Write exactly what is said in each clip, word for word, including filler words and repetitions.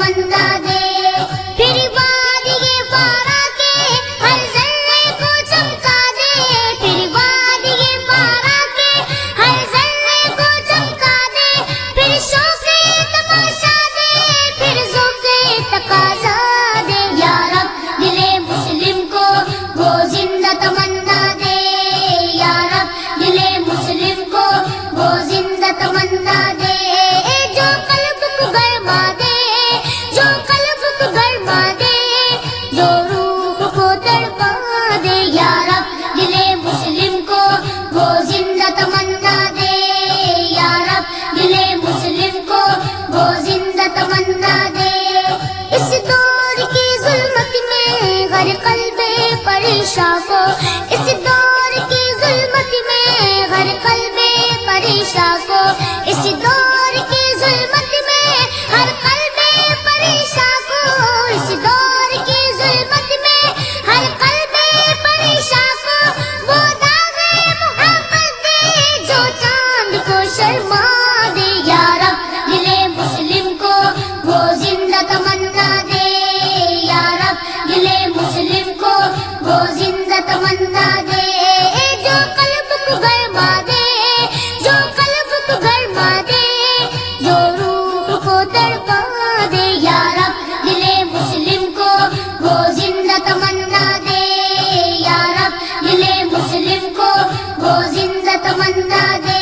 تمنا دے، پھر وادی فارا کے ہر ذرے کو چمکا دے، پھر وادی فارا کے ہر ذرے کو چمکا دے، پھر شوق تماشا دے، پھر ذوق تقاضا دے، یا رب دل مسلم کو وہ زندہ تمنا دے، یا رب دل مسلم کو وہ زندہ تمنا دے، جو قلب کو گرما دے، جو قلب کو گرما دے، جو روح کو تڑپا دے، یا رب دل مسلم کو وہ زندہ تمنا دے، یا رب دل مسلم کو وہ زندہ تمنا دے، اس دور کی ظلمت میں ہر قلب پریشاں کو، اس دور کی ظلمت میں ہر قلب پریشاں کو، اس دور کی ظلمت میں ہر قلب پریشاں کو، اس دور کی ظلمت میں ہر قلب پریشاں کو، وہ داغ محبت دے جو چاند کو شرما دے، یا رب دل مسلم کو وہ زندہ تمنا دے، یا رب دل مسلم کو وہ زندہ تمنا دے، جو قلب کو گرما دے، جو قلب کو گرما دے، جو روح کو تڑپا دے، یا رب دل مسلم کو وہ زندہ تمنا دے، یا رب دل مسلم کو وہ زندہ تمنا دے،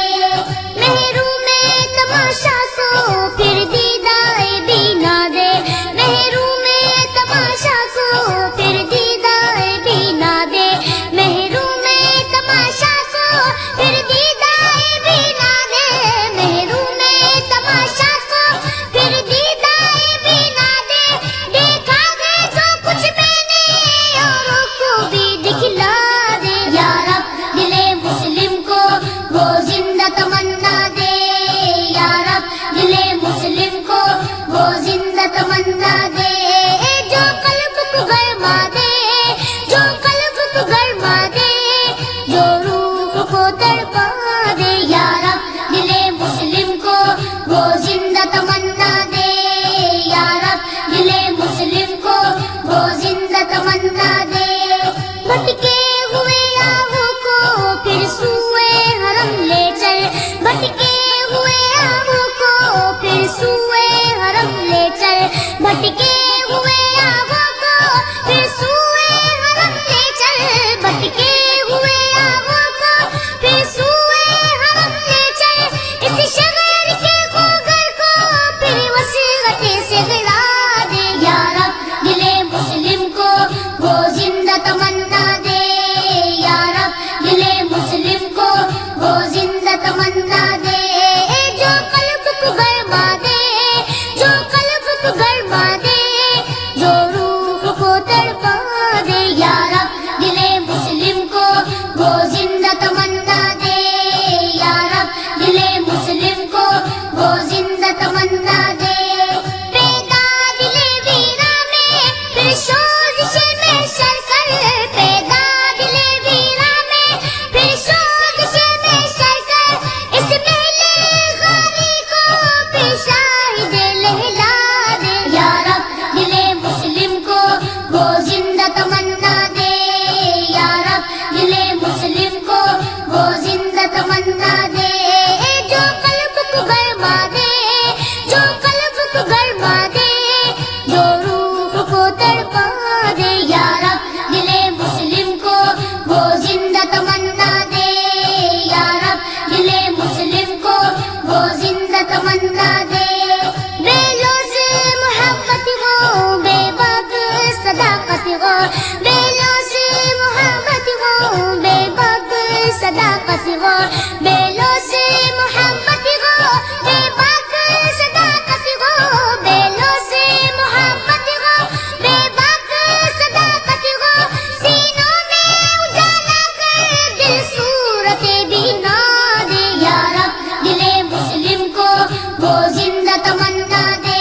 محروم تماشا کو پھر دیدائے بینا دے، محروم تماشا کو پھر دیدائے بینا دے، محروم تماشا کو پھر دیدائے بینا دے، محروم تماشا کو پھر دیدائے بینا دے، دیکھا ہے جو کچھ میں نے اوروں کو بھی دکھلا دے، یا رب دل مسلم کو وہ زندہ تمنا دے، یا رب دل مسلم کو وہ زندہ تمنا دے، جو قلب کو گرما دے، جو قلب کو گرما دے، جو روح کو تڑپا دے، یا رب دل مسلم کو وہ زندہ تمنا دے، یا رب دل مسلم کو وہ زندہ تمنا دے، بھٹکے ہوئے آہوں کو پھر سوئے حرم لے چل، بھٹکے ہوئے آہوں کو پھر سوئے حرم لے چل، بھٹکے ہوئے آہوں کو پھر سوئے حرم لے چل، بھٹکے ہوئے آہوں کو پھر سوئے حرم لے چل، اس شہر کے خوگر کو پھر وسیلت سے گلا دے، یا رب دل مسلم کو وہ زندہ تمنا دے، یا رب دل مسلم کو وہ زندہ تمنا دے، جو قلب کو گرما دے، جو قلب کو گرما دے، جو روح کو تڑپا دے، یا رب دل مسلم کو وہ زندہ تمنا دے، یا رب دل مسلم کو وہ زندہ تمنا دے، پیدا دل ویرا میں پھر سوزش میں شر کر، پیدا دل ویرا میں پھر سوزش میں شر کر، اس محل غاری کو پھر شاہد لہلا دے، یا رب دل مسلم کو وہ زندہ تمنا دے، یا رب دل مسلم کو وہ زندہ تمنا دے، جو قلب کو گرما دے، جو قلب کو گرما دے، جو روح کو تڑپا دے، یا رب دل مسلم کو وہ زندہ تمنا دے، یا رب دل مسلم کو وہ زندہ تمنا دے، بے لوز محبت ہو، بے باک صداقت ہو، بے لوز محبت ہو، بے باک صداقت ہو، بے لوز محبت ہو، بے باک صداقت ہو، بے لوز محبت ہو، بے باک صداقت ہو، سینوں میں اجالا کر دل صورت بینا دے، یا رب دل مسلم کو وہ زندہ تمنا دے،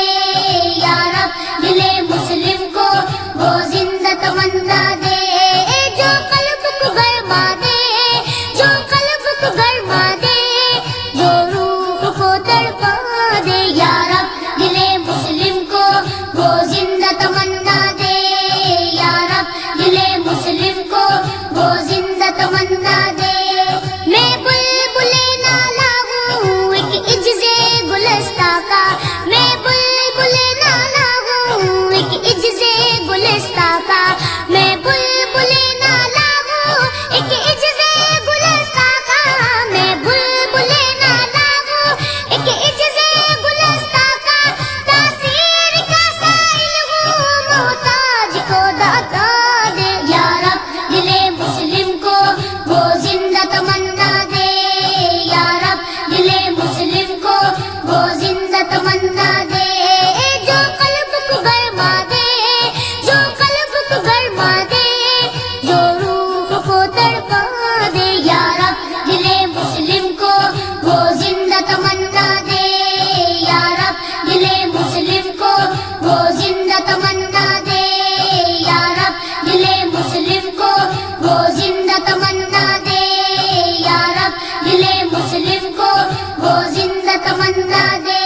یا رب دل مسلم کو وہ زندہ تمنا دے، جو قلب کو گرما دے، جو قلب کو گرما دے، جو روح کو تڑپا دے، یا رب دل مسلم کو وہ تمنا دے میں بلبل نالا ہوں ایک عجز گلستہ کا میں بلبل نالا ہوں ایک عجز گلستہ کا میں بلبل نالا ہوں ایک عجز گلستہ کا میں بلبل نالا ہوں ایک عجز گلستہ کا تاثیر کا سائل ہوں محتاج کو داتا دے یا رب دل مسلم کو وہ زندہ تمنا دے یا رب دل مسلم کو وہ زندہ تمنا دے جو قلب کو گرما دے جو قلب کو گرما دے جو روح کو تڑپا دے یا رب دل مسلم کو وہ زندہ تمنا دے یا رب دل مسلم کو وہ زندہ تمنا دے یا رب دل مسلم کو وہ زندہ تمنا دے یا رب دل مسلم کو وہ زندہ تمنا دے